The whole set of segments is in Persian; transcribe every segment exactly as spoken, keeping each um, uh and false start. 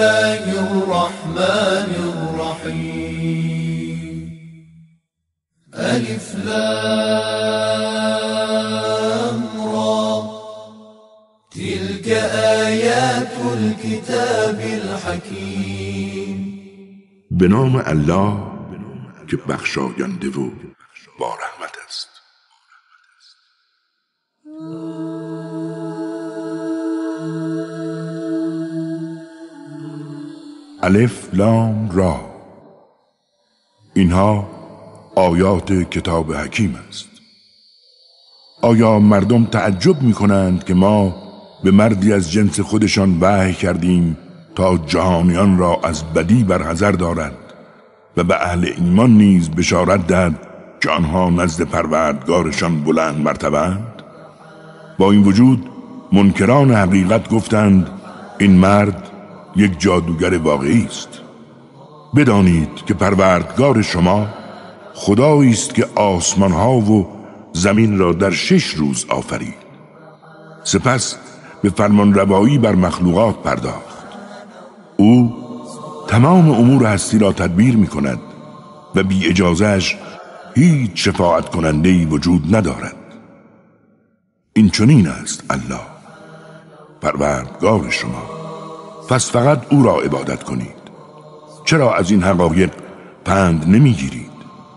الله الرحمن الرحیم الف لام را تلك آیات الكتاب الحکیم. به نام الله که بخشاینده و با رحمت است. الف لام را، اینها آیات کتاب حکیم است. آیا مردم تعجب می کنند که ما به مردی از جنس خودشان وحی کردیم تا جهانیان را از بدی برحذر دارد و به اهل ایمان نیز بشارت دهد که آنها نزد پروردگارشان بلند مرتبه‌اند؟ با این وجود منکران حقیقت گفتند این مرد یک جادوگر واقعی است. بدانید که پروردگار شما خدایی است که آسمان‌ها و زمین را در شش روز آفرید، سپس به فرمانروایی بر مخلوقات پرداخت. او تمام امور هستی را تدبیر می کند و بی اجازهش هیچ شفاعت کننده‌ای وجود ندارد. این چنین است الله پروردگار شما، پس فقط او را عبادت کنید. چرا از این حقایق پند نمی گیرید؟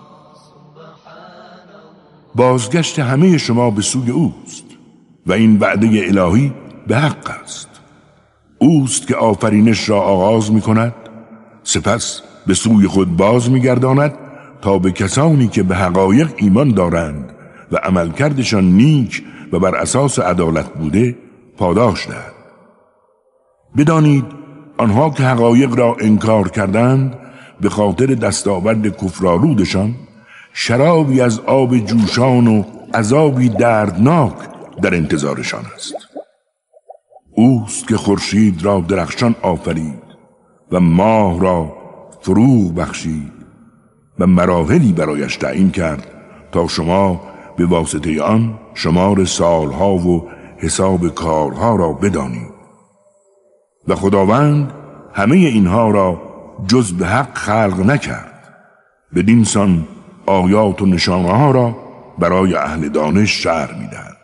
بازگشت همه شما به سوی اوست و این وعده الهی به حق است. اوست که آفرینش را آغاز می کند، سپس به سوی خود باز می گرداند تا به کسانی که به حقایق ایمان دارند و عملکردشان نیک و بر اساس عدالت بوده پاداش دهد. بدانید آنها که حقایق را انکار کردند به خاطر دستاورد کفرآلودشان شرابی از آب جوشان و عذابی دردناک در انتظارشان است. اوست که خورشید را درخشان آفرید و ماه را فروغ بخشید و مراحلی برایش تعیین کرد تا شما به واسطه آن شمار سالها و حساب کارها را بدانید. و خداوند همه اینها را جز به حق خلق نکرد. بدین سان آیات و نشانه ها را برای اهل دانش شرح می‌دهد.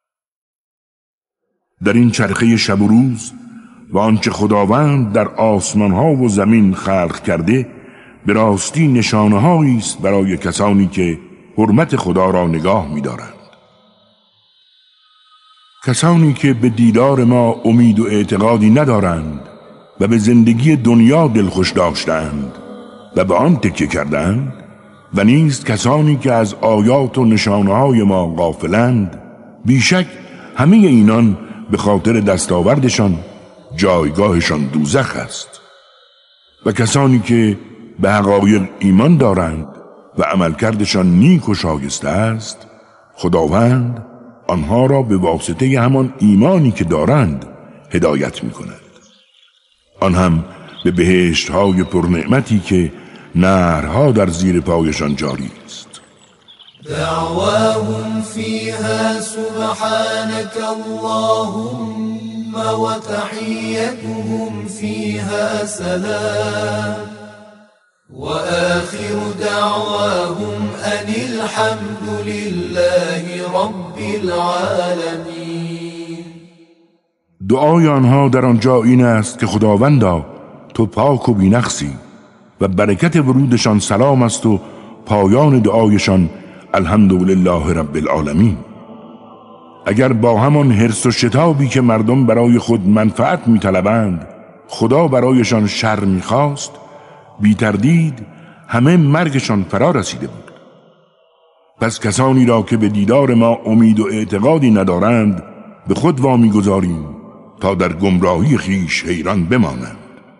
در این چرخه شب و روز و آنچه خداوند در آسمان ها و زمین خلق کرده به راستی نشانه هایی است برای کسانی که حرمت خدا را نگاه می‌دارند. کسانی که به دیدار ما امید و اعتقادی ندارند و به زندگی دنیا دلخوش داشتند و به آن تکیه کردند و نیز کسانی که از آیات و نشانه‌های ما غافلند، بیشک همه اینان به خاطر دستاوردشان جایگاهشان دوزخ است. و کسانی که به حقایق ایمان دارند و عملکردشان نیک و شایسته است، خداوند آنها را به واسطه همان ایمانی که دارند هدایت می کند. آن هم به بهشت‌های پرنعمتی که نهرها در زیر پایشان جاری است. دعواهم فيها سبحانك اللهم وتحيتهم فيها سلام وآخر دعواهم أن الحمد لله رب العالمين. دعای آنها در آنجا این است که خداوندا تو پاک و بی‌نقصی و برکت ورودشان سلام است و پایان دعایشان الحمدلله رب العالمین. اگر با همان حرص و شتابی که مردم برای خود منفعت می‌طلبند خدا برایشان شر می‌خواست، بی تردید همه مرگشان فرا رسیده بود. پس کسانی را که به دیدار ما امید و اعتقادی ندارند به خود وامی گذاریم تا در گمراهی خیش حیران بمانند.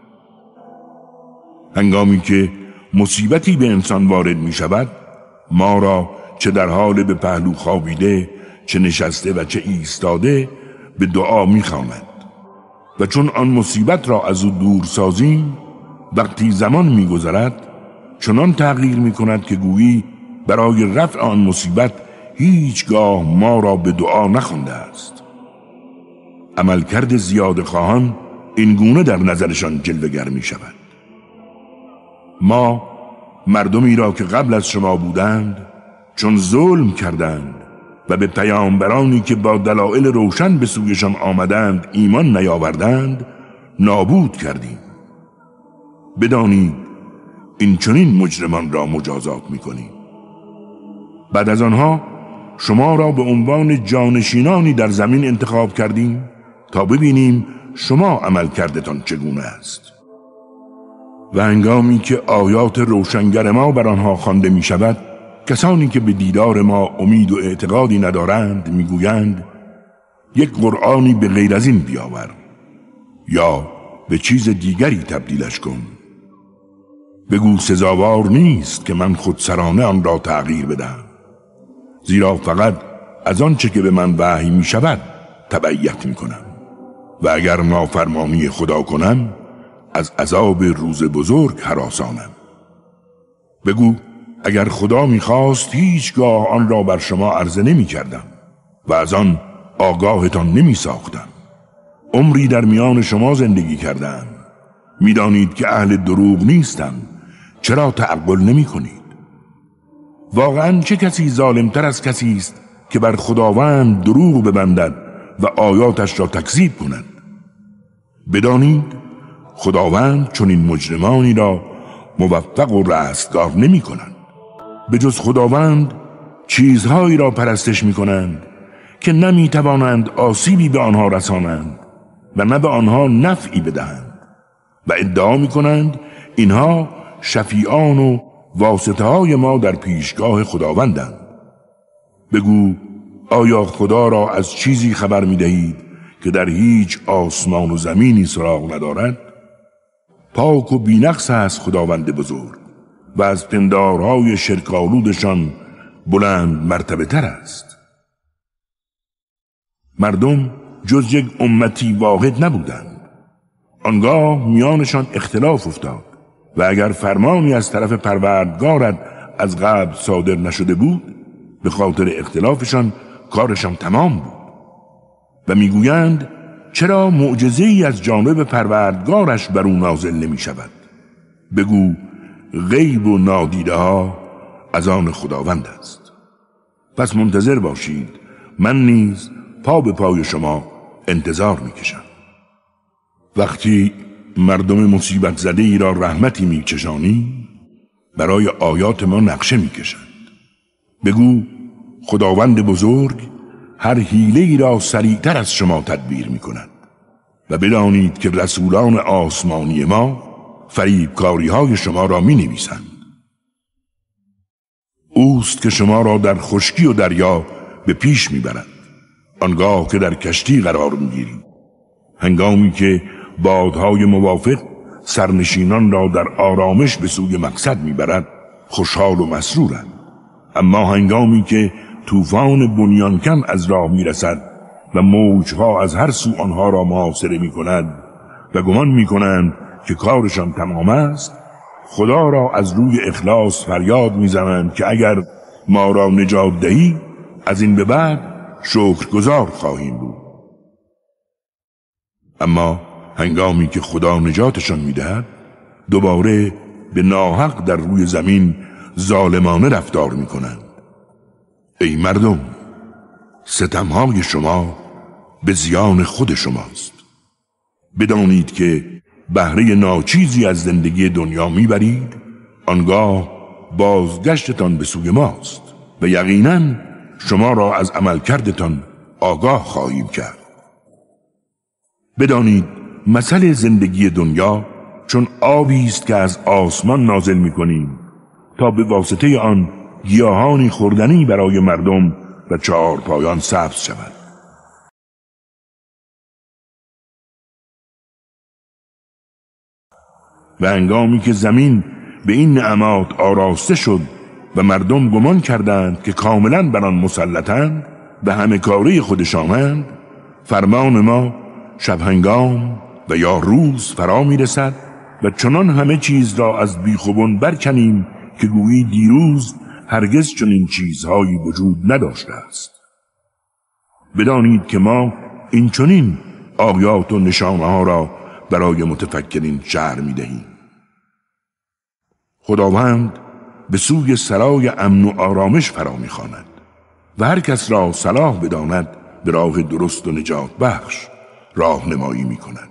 هنگامی که مصیبتی به انسان وارد می شود، ما را چه در حال به پهلو خوابیده، چه نشسته و چه ایستاده به دعا می خواند و چون آن مصیبت را از او دور سازیم، وقتی زمان می گذرد چنان تغییر می کند که گویی برای رفع آن مصیبت هیچگاه ما را به دعا نخوانده است. عملکرد زیاده خواهان این گونه در نظرشان جلوه‌گر می شود. ما مردمی را که قبل از شما بودند چون ظلم کردند و به پیامبرانی که با دلایل روشن به سویشان آمدند ایمان نیاوردند نابود کردیم. بدانید این چنین مجرمان را مجازات می‌کنیم. بعد از آنها شما را به عنوان جانشینانی در زمین انتخاب کردیم تا ببینیم شما عمل کردتان چگونه است. و هنگامی که آیات روشنگر ما بر آنها خوانده می شود، کسانی که به دیدار ما امید و اعتقادی ندارند میگویند یک قرآنی به غیر از این بیاور یا به چیز دیگری تبدیلش کن. بگو سزاوار نیست که من خودسرانه آن را تغییر بدم، زیرا فقط از آنچه که به من وحی می شود تبعیت می کنم و اگر نافرمانی خدا کنم از عذاب روز بزرگ هراسانم. بگو اگر خدا می‌خواست هیچگاه آن را بر شما عرضه نمی کردم و از آن آگاهتان نمی ساختم. عمری در میان شما زندگی کردم، می‌دانید که اهل دروغ نیستم، چرا تعقل نمی کنید؟ واقعاً چه کسی ظالمتر از کسی است که بر خداوند دروغ ببندد و آیاتش را تکذیب کند؟ بدانید خداوند چون این مجرمانی را موفق و رستگار نمی کنند. به جز خداوند چیزهایی را پرستش می کنند که نمی توانند آسیبی به آنها رسانند و نه به آنها نفعی بدهند و ادعا می کنند اینها شفیعان و واسطه های ما در پیشگاه خداوندند. بگو آیا خدا را از چیزی خبر می دهید که در هیچ آسمان و زمینی سراغ ندارد؟ پاک و بی‌نقص است خداوند بزرگ و از پندارهای شرک‌آلودشان بلند مرتبه تر است. مردم جز یک امتی واحد نبودند. آنگاه میانشان اختلاف افتاد و اگر فرمانی از طرف پروردگارت از قبل صادر نشده بود به خاطر اختلافشان کارشان تمام بود و میگویند چرا معجزه‌ای از جانب پروردگارش بر او نازل نمی شود؟ بگو غیب و نادیده ها از آن خداوند است. پس منتظر باشید، من نیز پا به پای شما انتظار می کشم. وقتی مردم مصیبت زده ای را رحمتی می چشانی برای آیات ما نقشه می کشند. بگو خداوند بزرگ هر حیله ای را سریعتر از شما تدبیر می کند و بدانید که رسولان آسمانی ما فریبکاری های شما را می نویسند. اوست که شما را در خشکی و دریا به پیش می برد، آنگاه که در کشتی قرار می گیرید. هنگامی که بادهای موافق سرنشینان را در آرامش به سوی مقصد می برد خوشحال و مسرورند، اما هنگامی که طوفان بنیانکن از راه می رسد و موجها از هر سو آنها را محاصره می کند و گمان می کنند که کارشان تمام است، خدا را از روی اخلاص فریاد می زنند که اگر ما را نجات دهی از این به بعد شکرگزار خواهیم بود. اما هنگامی که خدا نجاتشان می دهد دوباره به ناحق در روی زمین ظالمانه رفتار می کنند. ای مردم، ستمهای شما به زیان خود شماست. بدانید که بهره ناچیزی از زندگی دنیا میبرید، آنگاه بازگشتتان به سوی ماست و یقیناً شما را از عملکردتان آگاه خواهیم کرد. بدانید مثل زندگی دنیا چون آبی است که از آسمان نازل می‌کنیم تا به واسطه آن گیاهانی خوردنی برای مردم و چهارپایان سبز شود. و هنگامی که زمین به این نعمات آراسته شد و مردم گمان کردند که کاملا بر آن مسلطند و همه کاره خودشانند، فرمان ما شب هنگام و یا روز فرا می رسد و چنان همه چیز را از بیخوبان برکنیم که گویی دیروز هرگز چنین چیزهایی وجود نداشته است. بدانید که ما این چنین آیات و نشانه ها را برای متفکرین شرح می‌دهیم. خداوند به سوی سرای امن و آرامش فرا می‌خواند و هر کس را صلاح بداند به راه درست و نجات بخش راهنمایی می‌کند.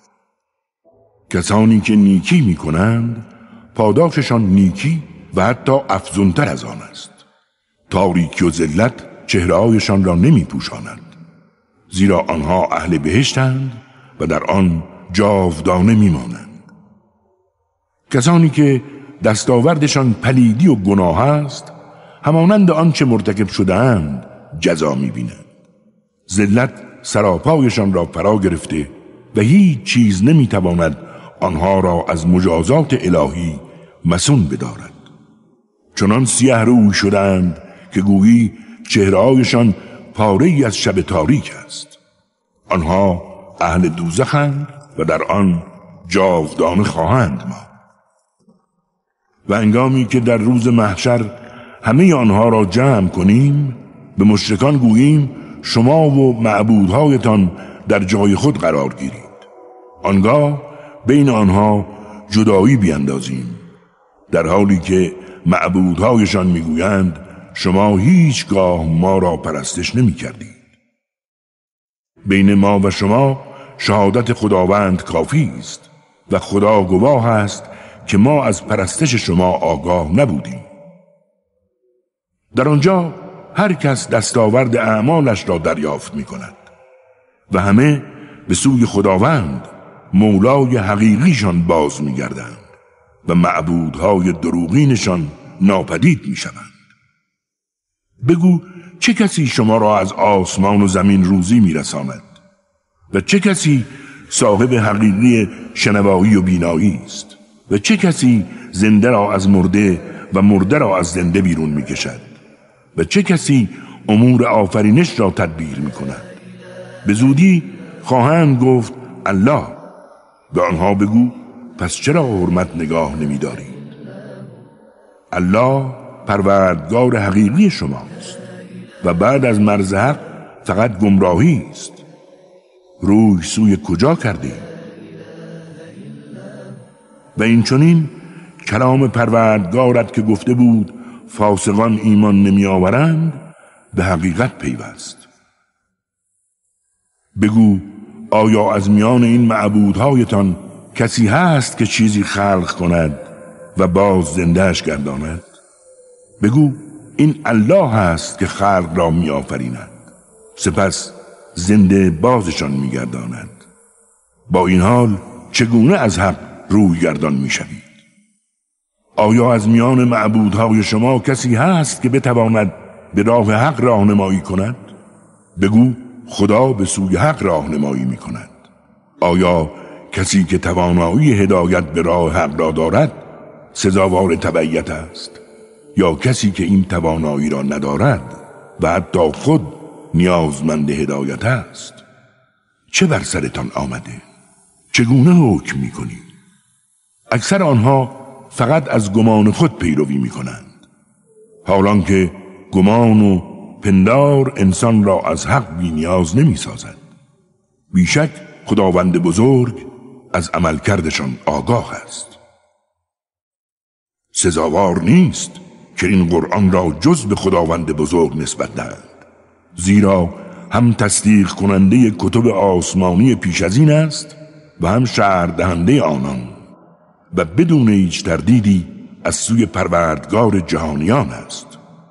کسانی که نیکی می‌کنند پاداششان نیکی و حتی افزونتر از آن است. تاریکی و ذلت چهره‌هایشان را نمی‌پوشاند، زیرا آنها اهل بهشتند و در آن جاودانه می‌مانند. کسانی که دستاوردشان پلیدی و گناه است، همانند آنچه مرتکب شده‌اند جزا می‌بینند. ذلت سراپایشان را فرا گرفته و هیچ چیز نمی‌تواند آنها را از مجازات الهی مسون بدارد. چنان سیه روی شدند که گویی چهره‌هایشان پاره‌ای از شب تاریک است. آنها اهل دوزخند و در آن جاودانه خواهند ماند. و هنگامی که در روز محشر همه آنها را جمع کنیم، به مشرکان گوییم شما و معبودهایتان در جای خود قرار گیرید. آنگاه بین آنها جدایی بیندازیم، در حالی که معبودهایشان میگویند شما هیچگاه ما را پرستش نمی کردید. بین ما و شما شهادت خداوند کافی است و خدا گواه است که ما از پرستش شما آگاه نبودیم. در آنجا هر کس دستاورد اعمالش را دریافت می کند و همه به سوی خداوند مولای حقیقیشان باز می گردند و معبودهای دروغینشان ناپدید می شوند. بگو چه کسی شما را از آسمان و زمین روزی می رساند و چه کسی صاحب حقیقی شنوایی و بینایی است و چه کسی زنده را از مرده و مرده را از زنده بیرون می کشد و چه کسی امور آفرینش را تدبیر می کند. به زودی خواهند گفت الله. به آنها بگو پس چرا حرمت نگاه نمی دارید؟ الله پروردگار حقیقی شماست و بعد از مرز حق فقط گمراهی است. روی سوی کجا کردید؟ و این چنین کلام پروردگارت که گفته بود فاسقان ایمان نمی آورند به حقیقت پیوست. بگو آیا از میان این معبودهایتان کسی هست که چیزی خلق کند و باز زندهش گرداند؟ بگو این الله هست که خلق را می آفریند سپس زنده بازشان می گرداند. با این حال چگونه از حق روی گردان می شوید؟ آیا از میان معبودهای شما کسی هست که بتواند به راه حق راهنمایی کند؟ بگو خدا به سوی حق راهنمایی می کند. آیا کسی که توانایی هدایت به راه حق را دارد سزاوار تبعیت است یا کسی که این توانایی را ندارد و حتی خود نیازمند هدایت است؟ چه بر سرتان آمده؟ چگونه حکم می کنید؟ اکثر آنها فقط از گمان خود پیروی می کنند، حالان که گمان و پندار انسان را از حق بی نیاز نمی سازد. بیشک خداوند بزرگ از عمل کردشان آگاه است. سزاوار نیست که این قرآن را جز به خداوند بزرگ نسبت دهند، زیرا هم تصدیق کننده کتب آسمانی پیش از این است و هم شرح دهنده آنان و بدون هیچ تردیدی از سوی پروردگار جهانیان است.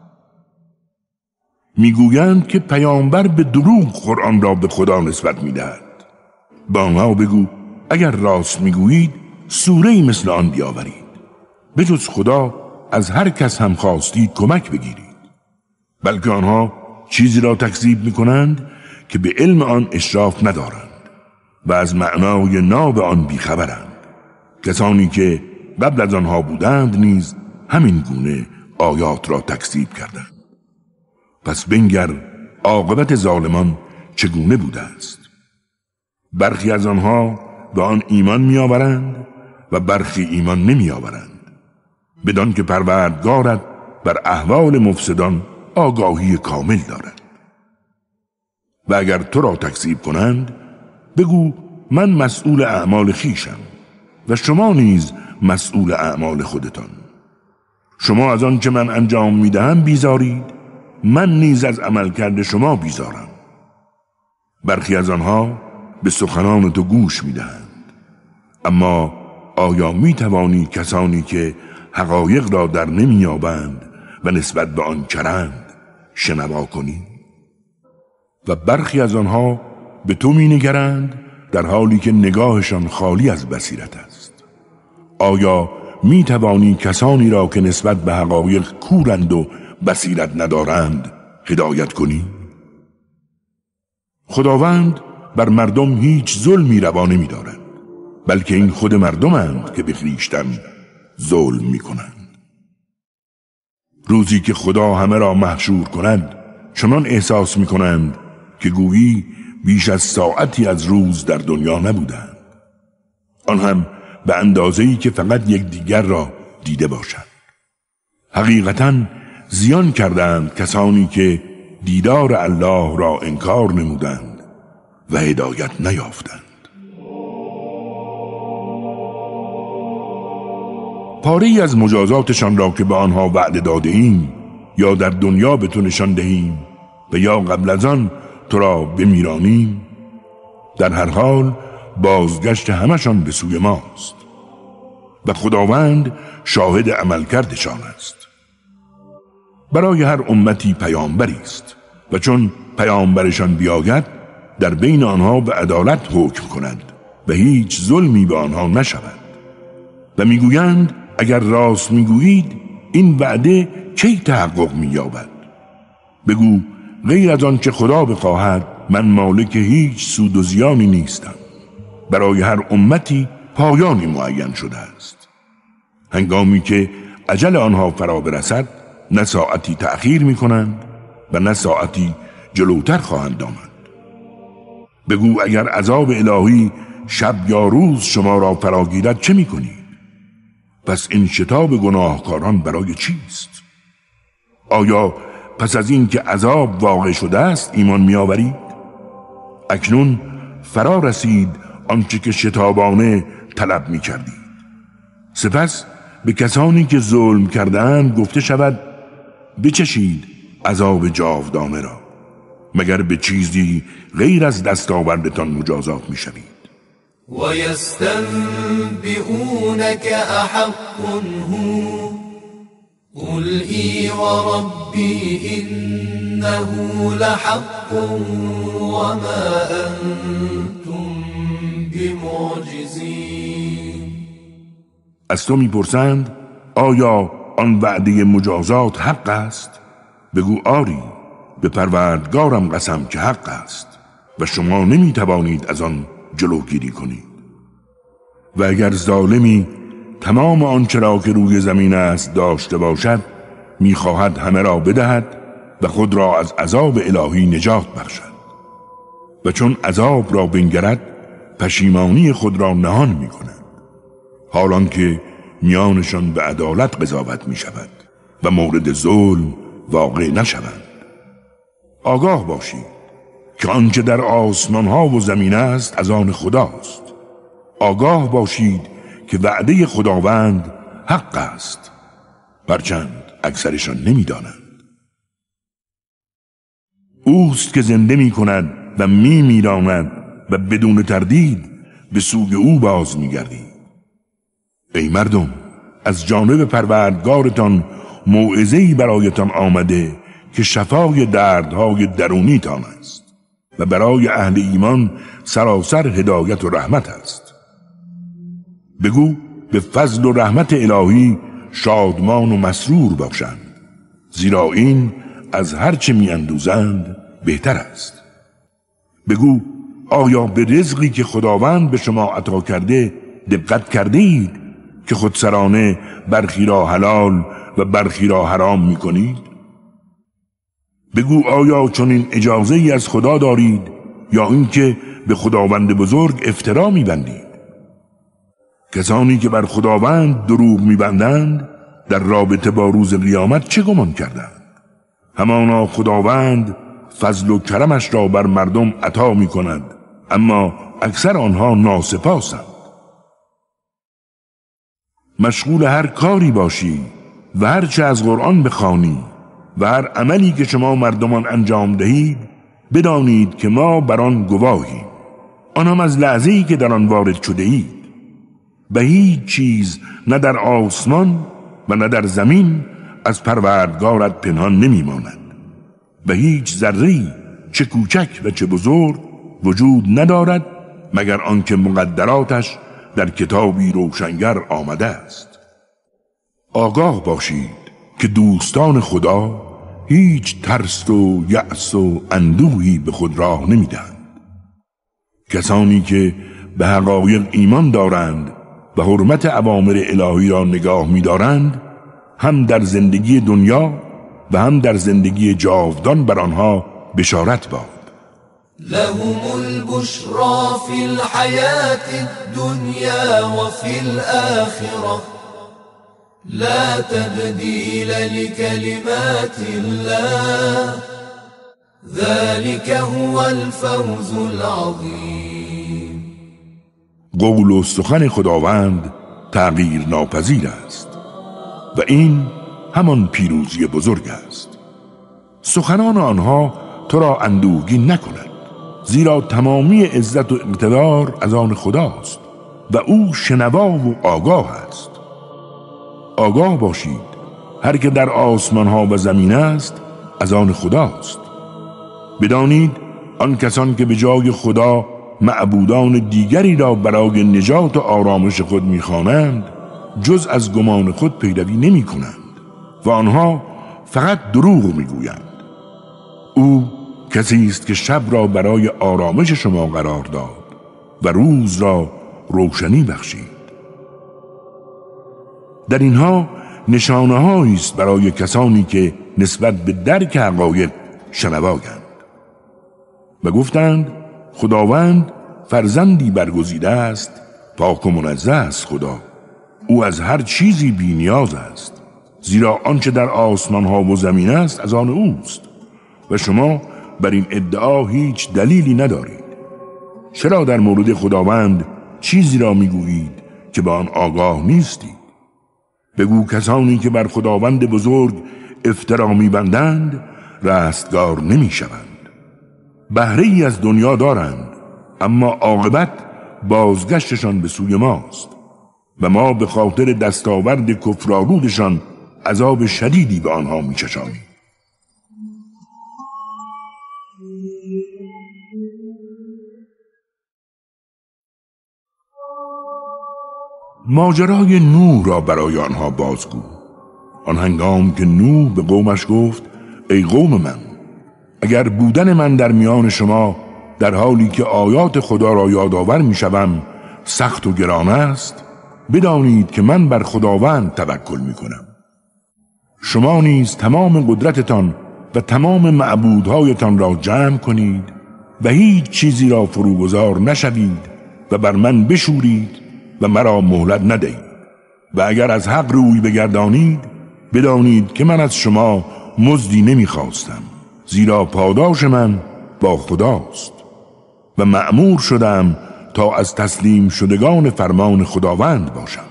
میگویند که پیامبر به دروغ قرآن را به خدا نسبت میدهد. با آنها بگو اگر راست میگویید سوره‌ای مثل آن بیاورید، به جز خدا از هر کس هم خواستید کمک بگیرید. بلکه آنها چیزی را تکذیب میکنند که به علم آن اشراف ندارند و از معنای ناب آن بیخبرند. کسانی که قبل از آنها بودند نیز همین گونه آیات را تکذیب کردند. پس بنگر عاقبت ظالمان چگونه بوده است. برخی از آنها به آن ایمان می آورند و برخی ایمان نمی آورند، بدان که پروردگارت بر احوال مفسدان آگاهی کامل دارد. و اگر تو را تکذیب کنند بگو من مسئول اعمال خیشم و شما نیز مسئول اعمال خودتان. شما از آن که من انجام میدهم بیزارید، من نیز از عملکرد شما بیزارم. برخی از آنها به سخنان تو گوش میدهند، اما آیا میتوانی کسانی که حقایق را در نمییابند و نسبت به آن کرند شنوا کنی؟ و برخی از آنها به تو مینگرند در حالی که نگاهشان خالی از بصیرت است. آیا می توانی کسانی را که نسبت به حقایق کورند و بصیرت ندارند هدایت کنی؟ خداوند بر مردم هیچ ظلمی روا نمی دارد، بلکه این خود مردمند که به خویشتن ظلم می کنند. روزی که خدا همه را محشور کند چنان احساس می کنند که گویی بیش از ساعتی از روز در دنیا نبودند، آن هم به اندازه‌ای که فقط یک دیگر را دیده باشند. حقیقتاً زیان کردند کسانی که دیدار الله را انکار نمودند و هدایت نیافتند. پاره‌ای از مجازاتشان را که به آنها وعده داده ایم یا در دنیا به تو نشان دهیم و یا قبل از آن تو را بمیرانیم، در هر حال بازگشت همشان به سوی ماست و خداوند شاهد عملکردشان است. برای هر امتی پیامبری است و چون پیامبرشان بیاید در بین آنها به عدالت حکم کند و هیچ ظلمی به آنها نشود. و میگویند اگر راست میگویید این وعده کی تحقق مییابد؟ بگو غیر از آن که خدا بخواهد من مالک هیچ سود و زیانی نیستم. برای هر امتی پایانی معین شده است. هنگامی که اجل آنها فرا برسد نه ساعتی تأخیر میکنند و نه ساعتی جلوتر خواهند آمد. بگو اگر عذاب الهی شب یا روز شما را فرا گیرد چه میکنید؟ پس این شتاب گناهکاران برای چیست؟ آیا پس از این که عذاب واقع شده است ایمان میآورید؟ اکنون فرا رسید آنچه که شتابانه طلب میکردید. سپس به کسانی که ظلم کردند گفته شود بچشید عذاب جاودانه را، مگر به چیزی غیر از دستاوردتان مجازات میشوید. و یستنبئونک احق هو قل ای و ربی انه لحق و ما انتم بمعجزین. از تو میپرسند آیا آن وعده مجازات حق است؟ بگو آری، به پروردگارم قسم که حق است و شما نمیتوانید از آن جلوگیری کنید. و اگر ظالمی تمام آنچه را که روی زمین است داشته باشد میخواهد همه را بدهد و خود را از عذاب الهی نجات بخشد و چون عذاب را بنگرد پشیمانی خود را نهان میکند، حالان که میانشان به عدالت قضاوت میشود و مورد ظلم واقع نشوند. آگاه باشید که آنچه در آسمان ها و زمین است از آن خداست. آگاه باشید که وعده خداوند حق است، هرچند اکثرشان نمیدانند. اوست که زنده می کند و می میراند و بدون تردید به سوی او باز می گردید. ای مردم، از جانب پروردگارتان موعظه‌ای برایتان آمده که شفای دردهای درونیتان است و برای اهل ایمان سراسر هدایت و رحمت است. بگو به فضل و رحمت الهی شادمان و مسرور باشند، زیرا این از هر چه می اندوزند بهتر است. بگو آیا به رزقی که خداوند به شما عطا کرده دقت کرده اید که خودسرانه برخی را حلال و برخی را حرام می کنید؟ بگو آیا چون این اجازه ای از خدا دارید یا اینکه به خداوند بزرگ افترا می بندید؟ کسانی که بر خداوند دروغ می بندند در رابطه با روز قیامت چه گمان کردند؟ همانا خداوند فضل و کرمش را بر مردم عطا می کند، اما اکثر آنها ناسپاسند. مشغول هر کاری باشی و هر چه از قرآن بخوانی و هر عملی که شما مردمان انجام دهید بدانید که ما بر آن گواهیم. آن هم از لحظه‌ای که در آن وارد شده اید. به هیچ چیز نه در آسمان و نه در زمین از پروردگارت پنهان نمی ماند. به هیچ ذره‌ای چه کوچک و چه بزرگ وجود ندارد مگر آنکه مقدراتش در کتابی روشنگر آمده است. آگاه باشید که دوستان خدا هیچ ترس و یأس و اندوهی به خود راه نمیدهند. کسانی که به حقایق ایمان دارند و حرمت اوامر الهی را نگاه می‌دارند هم در زندگی دنیا و هم در زندگی جاودان بر آنها بشارت باد. لهم البشرى في الحياة الدنيا وفي الآخرة لا تبديل لكلمات الله ذلك هو الفوز العظيم. قول و سخن خداوند تغییر ناپذیر است و این همان پیروزی بزرگ است. سخنان آنها تو را اندوهگین نکند، زیرا تمامی عزت و اقتدار از آن خداست و او شنوا و آگاه است. آگاه باشید هر که در آسمان ها و زمین است از آن خداست. بدانید آن کسان که به جای خدا معبودان دیگری را برای نجات و آرامش خود می‌خوانند جز از گمان خود پیروی نمی کنند و آنها فقط دروغ میگویند. او کسی است که شب را برای آرامش شما قرار داد و روز را روشنی بخشید. در اینها نشانه هایی است برای کسانی که نسبت به درک حقایق شنوایند. و گفتند خداوند فرزندی برگزیده است، پاک و منزه است خدا. او از هر چیزی بی نیاز است، زیرا آنچه در آسمان ها و زمین است از آن اوست و شما بر این ادعا هیچ دلیلی ندارید. چرا در مورد خداوند چیزی را میگویید که به آن آگاه نیستید؟ بگو کسانی که بر خداوند بزرگ افترا میبندند رستگار نمیشوند. بهره ای از دنیا دارند اما عاقبت بازگشتشان به سوی ماست و ما به خاطر دستاورد کفرآلودشان عذاب شدیدی به آنها میچشانیم. ماجرای نوح را برای آنها بازگو. آن هنگام که نوح به قومش گفت ای قوم من، اگر بودن من در میان شما در حالی که آیات خدا را یادآور میشوم سخت و گران است، بدانید که من بر خداوند توکل میکنم. شما نیز تمام قدرتتان و تمام معبودهایتان را جمع کنید و هیچ چیزی را فروگذار نشوید و بر من بشورید و مرا مهلت ندهید و اگر از حق روی بگردانید بدانید که من از شما مزدی نمیخواستم، زیرا پاداش من با خداست و مأمور شدم تا از تسلیم شدگان فرمان خداوند باشم.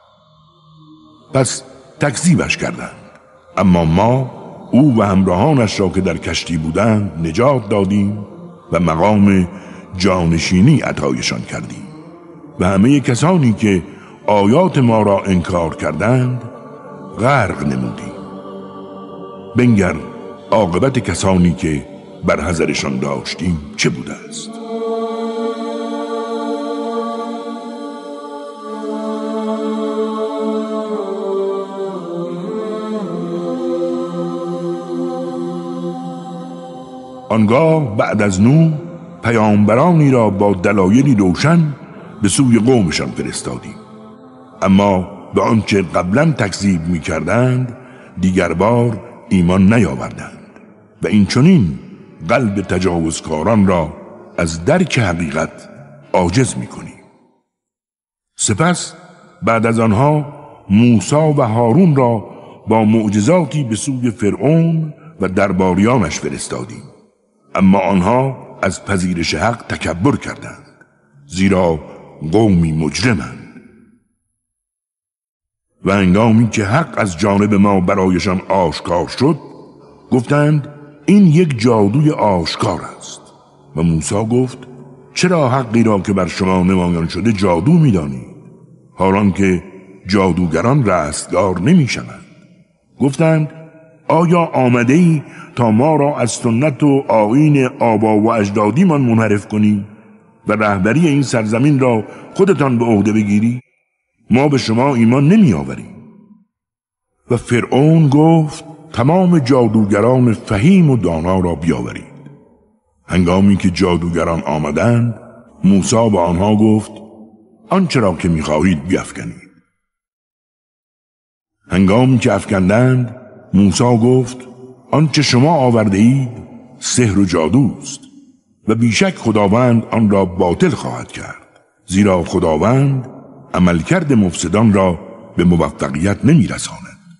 پس تکذیبش کردند، اما ما او و همراهانش را که در کشتی بودند نجات دادیم و مقام جانشینی عطایشان کردیم و همه کسانی که آیات ما را انکار کردند غرق نمودیم. بنگر عاقبت کسانی که بر حذرشان داشتیم چه بوده است. آنگاه بعد از نوح پیامبرانی را با دلایلی روشن به سوی قومشان فرستادیم، اما به آنچه قبلا تکذیب می کردند دیگر بار ایمان نیاوردند و این چنین قلب تجاوزکاران را از درک حقیقت عاجز می کنیم. سپس بعد از آنها موسی و هارون را با معجزاتی به سوی فرعون و درباریانش فرستادیم، اما آنها از پذیرش حق تکبر کردند زیرا قومی مجرمند. و هنگامی که حق از جانب ما برایشان آشکار شد گفتند این یک جادوی آشکار است. و موسی گفت چرا حقی را که بر شما نمایان شده جادو می‌دانید حالان که جادوگران رستگار نمی‌شوند؟ گفتند آیا آمده ای تا ما را از سنت و آیین آبا و اجدادیمان منحرف کنی و رهبری این سرزمین را خودتان به عهده بگیری؟ ما به شما ایمان نمی آوریم. و فرعون گفت تمام جادوگران فهیم و دانا را بیاورید. هنگامی که جادوگران آمدند موسی به آنها گفت آنچه را که می‌خواهید بیفکنید. هنگامی که افکندند موسی گفت آنچه شما آورده اید سحر و جادوست و بیشک خداوند آن را باطل خواهد کرد، زیرا خداوند عملکرد مفسدان را به موفقیت نمی رساند.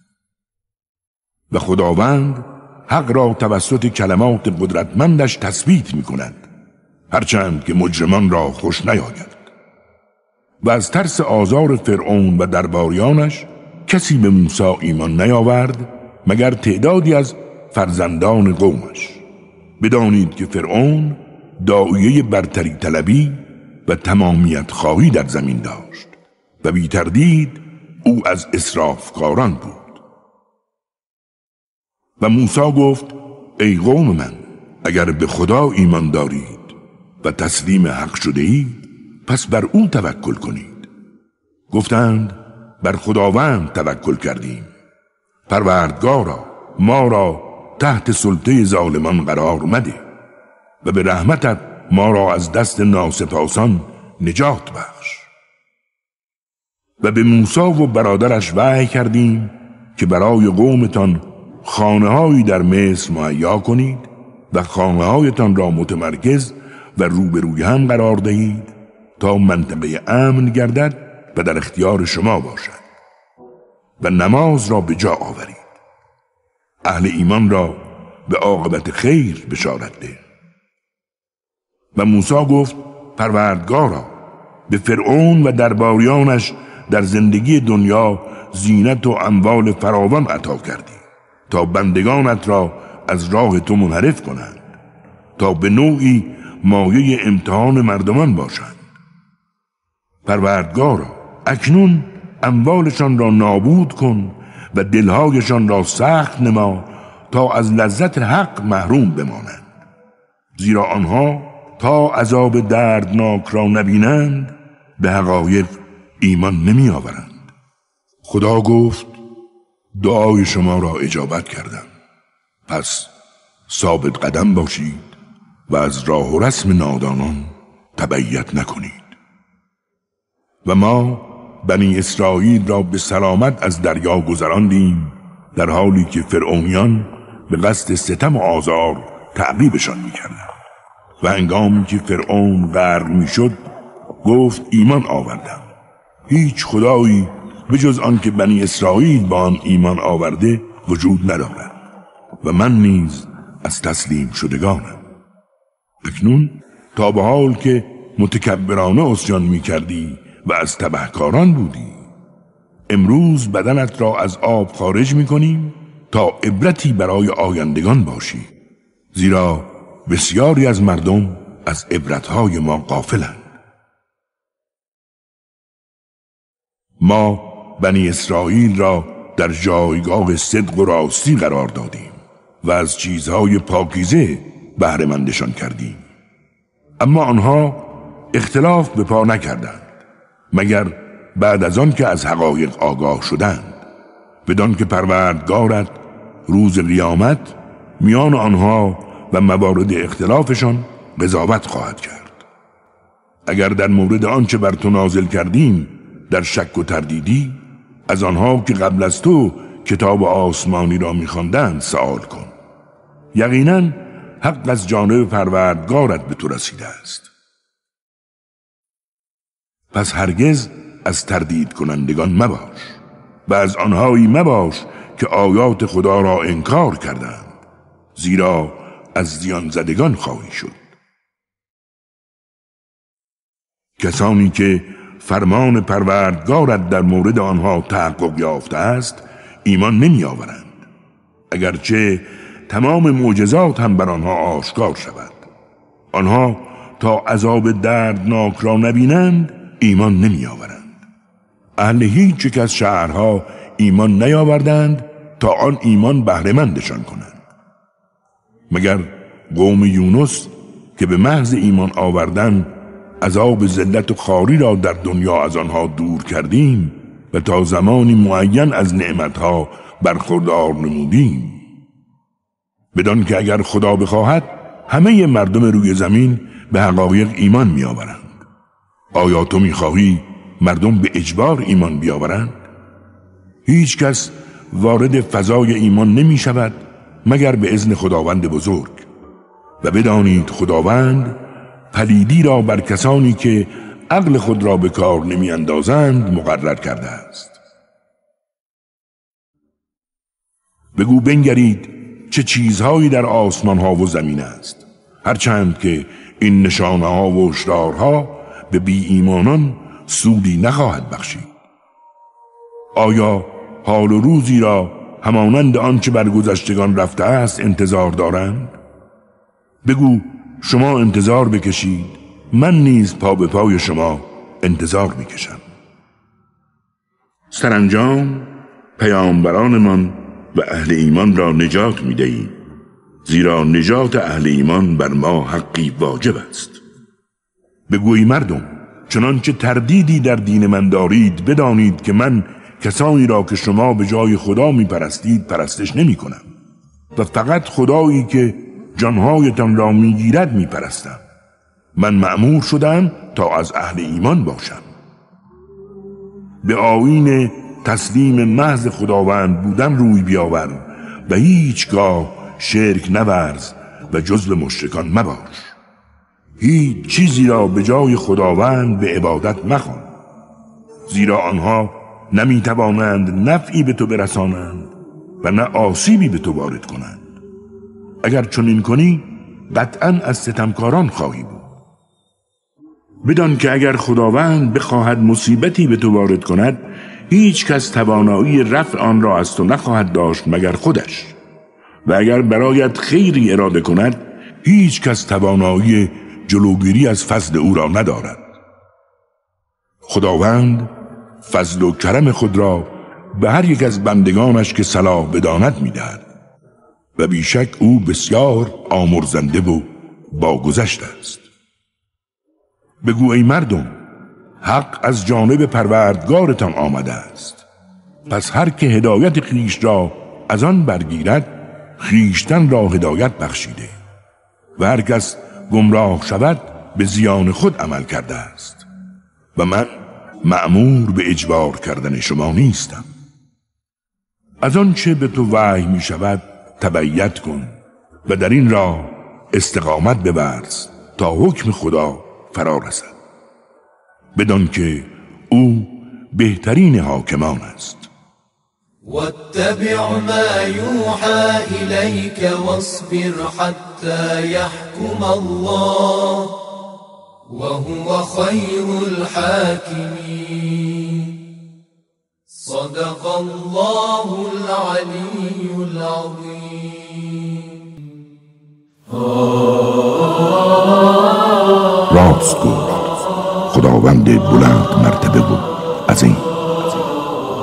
و خداوند حق را توسط کلمات قدرتمندش تثبیت می کند هرچند که مجرمان را خوش نیاید. و از ترس آزار فرعون و درباریانش کسی به موسی ایمان نیاورد مگر تعدادی از فرزندان قومش. بدانید که فرعون داعیه برتری طلبی و تمامیت خواهی در زمین داشت و بی تردید او از اسرافکاران بود. و موسی گفت ای قوم من اگر به خدا ایمان دارید و تسلیم حق شده اید پس بر او توکل کنید. گفتند بر خداوند توکل کردیم. پروردگارا ما را تحت سلطه ظالمان قرار مده و به رحمتت ما را از دست ناسپاسان نجات بخش. و به موسی و برادرش وحی کردیم که برای قومتان خانه‌هایی در مصر مهیا کنید و خانه‌هایتان را متمرکز و روبروی هم قرار دهید تا منطقه امن گردد و در اختیار شما باشد و نماز را به جا آورید. اهل ایمان را به عاقبت خیر بشارت ده. و موسی گفت پروردگارا به فرعون و درباریانش در زندگی دنیا زینت و اموال فراوان عطا کردی تا بندگانت را از راه تو منحرف کنند تا به نوعی مایه امتحان مردمان باشند. پروردگارا اکنون اموالشان را نابود کن و دلهایشان را سخت نما تا از لذت حق محروم بمانند، زیرا آنها تا عذاب دردناک را نبینند به حقایق ایمان نمی آورند. خدا گفت دعای شما را اجابت کردم، پس ثابت قدم باشید و از راه و رسم نادانان تبعیت نکنید. و ما بنی اسرائیل را به سلامت از دریا گذراندیم در حالی که فرعونیان به قصد ستم و آزار تعقیبشان می‌کردند. و هنگامی که فرعون غرق می‌شد گفت ایمان آوردم. هیچ خدایی به جز آن که بنی اسرائیل با آن ایمان آورده وجود ندارد و من نیز از تسلیم شدگانم. اکنون تا به حال که متکبرانه عصیان می‌کردی و از تبهکاران بودی، امروز بدنت را از آب خارج می‌کنیم تا عبرتی برای آیندگان باشی، زیرا بسیاری از مردم از عبرتهای ما غافلند. ما بنی اسرائیل را در جایگاه صدق و راستی قرار دادیم و از چیزهای پاکیزه بهره مندشان کردیم، اما آنها اختلاف به پا نکردند مگر بعد از آن که از حقایق آگاه شدند، بدان که پروردگارت روز قیامت میان آنها و موارد اختلافشان قضاوت خواهد کرد. اگر در مورد آنچه بر تو نازل کردیم در شک و تردیدی، از آنها که قبل از تو کتاب آسمانی را می‌خواندند سوال کن. یقیناً حق از جانب پروردگارت به تو رسیده است. پس هرگز از تردید کنندگان مباش و از آنهایی مباش که آیات خدا را انکار کردند، زیرا از زیان زدگان خواهی شد. کسانی که فرمان پروردگارت در مورد آنها تحقق یافته است ایمان نمی آورند، اگرچه تمام معجزات هم بر آنها آشکار شود. آنها تا عذاب دردناک را نبینند ایمان نمی آورند. اهل هیچ یک از شهرها ایمان نیاوردند تا آن ایمان بهره‌مندشان کنند، مگر قوم یونس که به محض ایمان آوردن عذاب ذلت و خواری را در دنیا از آنها دور کردیم و تا زمانی معین از نعمتها برخوردار نمودیم. بدان که اگر خدا بخواهد همه مردم روی زمین به حقایق ایمان می آورند. آیا تو می خواهی مردم به اجبار ایمان بیاورند؟ هیچ کس وارد فضای ایمان نمی شود مگر به اذن خداوند بزرگ. و بدانید خداوند پلیدی را بر کسانی که عقل خود را به کار نمی اندازند مقرر کرده است. بگو بنگرید چه چیزهایی در آسمان ها و زمین است، هرچند که این نشانه ها و هشدارها به بی ایمانان سودی نخواهد بخشید. آیا حال و روزی را همانند آنچه بر گذشتگان رفته است انتظار دارند؟ بگو شما انتظار بکشید، من نیز پا به پای شما انتظار میکشم. سرانجام پیامبرانمان و اهل ایمان را نجات میدهیم، زیرا نجات اهل ایمان بر ما حقی واجب است. بگوی مردم چنانچه تردیدی در دین من دارید بدانید که من کسانی را که شما به جای خدا میپرستید پرستش نمی کنم و فقط خدایی که جانهایتان را میگیرد میپرستم. من مأمور شدم تا از اهل ایمان باشم. به آیین تسلیم محض خداوند بودن روی بیاور و هیچگاه شرک نورز و جزو مشرکان مباش. هیچ چیزی را به جای خداوند به عبادت مخوان، زیرا آنها نمیتوانند نفعی به تو برسانند و نه آسیبی به تو وارد کنند. اگر چنین کنی قطعاً از ستمکاران خواهی بود. بدان که اگر خداوند بخواهد مصیبتی به تو وارد کند هیچ کس توانایی رفع آن را از تو نخواهد داشت مگر خودش، و اگر برایت خیری اراده کند هیچ کس توانایی جلوگیری از فضل او را ندارد. خداوند فضل و کرم خود را به هر یک از بندگانش که صلاح بداند میدهد و بیشک او بسیار آمرزنده و باگذشت است. بگو ای مردم حق از جانب پروردگارتان آمده است، پس هر که هدایت خویش را از آن برگیرد خویشتن را هدایت بخشیده و هر کس گمراه شود به زیان خود عمل کرده است و من مأمور به اجبار کردن شما نیستم. از آن چه به تو وحی می شود تبعیت کن و در این راه استقامت بورز تا حکم خدا فرا رسد، بدان که او بهترین حاکمان است. واتبع ما يوحى إليك واصبر حتى يحكم الله وهو خير الحاكمين. صدق الله العلي العظيم. راست گفت خداوند بلند مرتبه و عظیم.